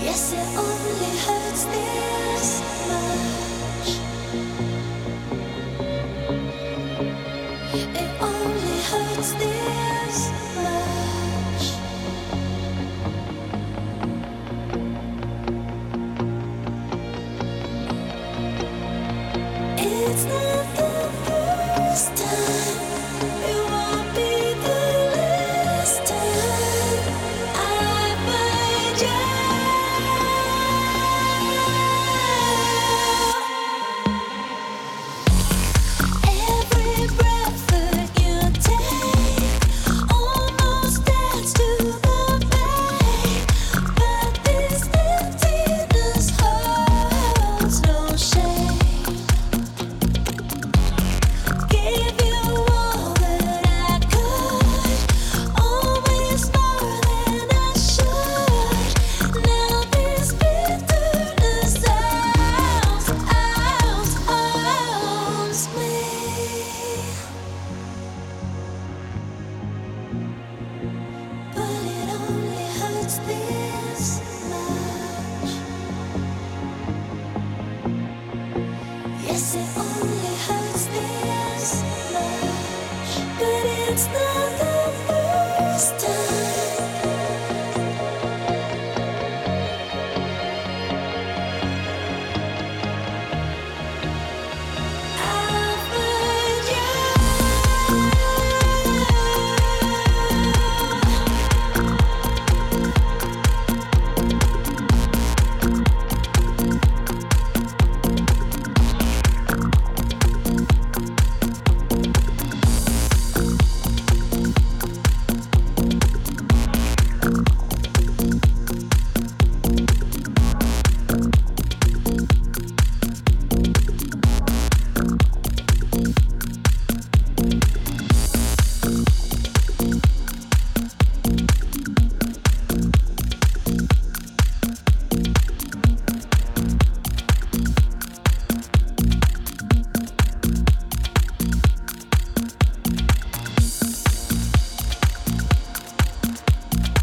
Yes, it only hurts this much. It only hurts this much. It's not the first time. It won't be the last time I find you. Every breath that you take almost adds to the pain, but this emptiness holds no shame. Gave you all that I could, always more than I should. Now this bitterness owns me. But it only hurts this